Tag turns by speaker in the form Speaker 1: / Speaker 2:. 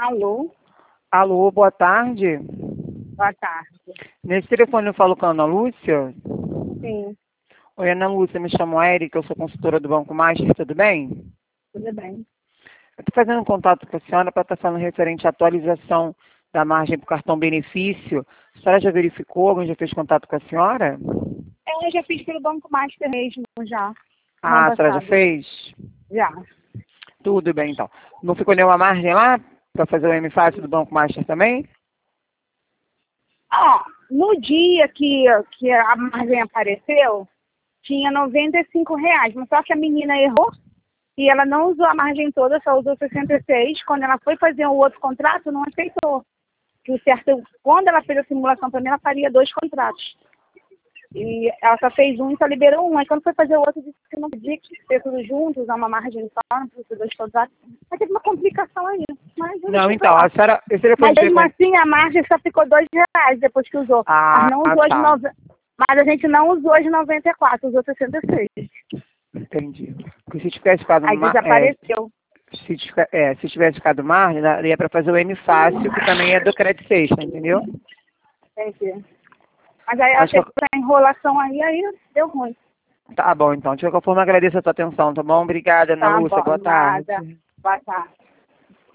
Speaker 1: Alô?
Speaker 2: Alô, boa tarde.
Speaker 1: Boa tarde.
Speaker 2: Nesse telefone eu falo com a Ana Lúcia.
Speaker 1: Sim,
Speaker 2: Oi, Ana Lúcia, me chamo Érica, eu sou consultora do Banco Master, tudo bem?
Speaker 1: tudo bem.
Speaker 2: Eu estou fazendo um contato com a senhora para estar falando referente à atualização da margem para o cartão benefício. A senhora já verificou? Alguém já fez contato com a senhora?
Speaker 1: Eu já fiz pelo Banco Master mesmo, já. No
Speaker 2: Ah,
Speaker 1: ano
Speaker 2: a senhora já
Speaker 1: passado.
Speaker 2: fez?
Speaker 1: Já.
Speaker 2: Tudo bem, então. Não ficou nenhuma margem lá para fazer o M-Fácil do Banco Master também?
Speaker 1: No dia que a margem apareceu, tinha R$ 95, mas só que a menina errou e ela não usou a margem toda, só usou 66. Quando ela foi fazer o outro contrato, não aceitou. Que o certo, quando ela fez a simulação para mim, ela faria 2 contratos. E ela só fez um e só liberou um. Aí quando foi fazer o outro, disse que não podia ter tudo junto, usar uma margem só, não podia ter 2 contratos. Mas teve uma complicação aí. Mas eu
Speaker 2: Não,
Speaker 1: deixei pra
Speaker 2: então,
Speaker 1: lá.
Speaker 2: a senhora, esse telefone
Speaker 1: Mas
Speaker 2: de
Speaker 1: mesmo
Speaker 2: telefone...
Speaker 1: assim, a margem só ficou R$ 2 depois que usou.
Speaker 2: Ah,
Speaker 1: Mas não usou
Speaker 2: tá.
Speaker 1: mas a gente não usou as 94, usou 66.
Speaker 2: Entendi. Porque se tivesse ficado
Speaker 1: Aí desapareceu.
Speaker 2: se tivesse ficado margem, daria para fazer o M fácil, que também é do Credit Sexta, entendeu?
Speaker 1: Entendi. Mas aí ela
Speaker 2: Acho que
Speaker 1: teve essa enrolação aí deu ruim.
Speaker 2: tá bom, então. De qualquer forma, agradeço a tua atenção, tá bom? Obrigada, Ana
Speaker 1: Tá
Speaker 2: Lúcia.
Speaker 1: bom,
Speaker 2: Boa
Speaker 1: nada.
Speaker 2: tarde.
Speaker 1: Boa tarde.